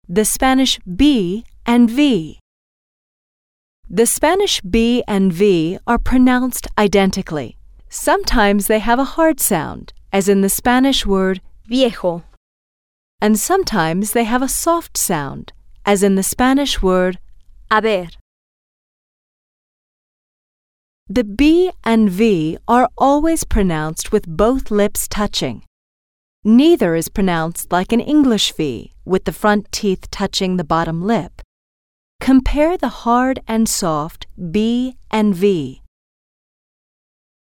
the Spanish B and V. The Spanish B and V are pronounced identically. Sometimes they have a hard sound, as in the Spanish word viejo, and sometimes they have a soft sound, as in the Spanish word haber. The B and V are always pronounced with both lips touching. Neither is pronounced like an English V, with the front teeth touching the bottom lip. Compare the hard and soft B and V.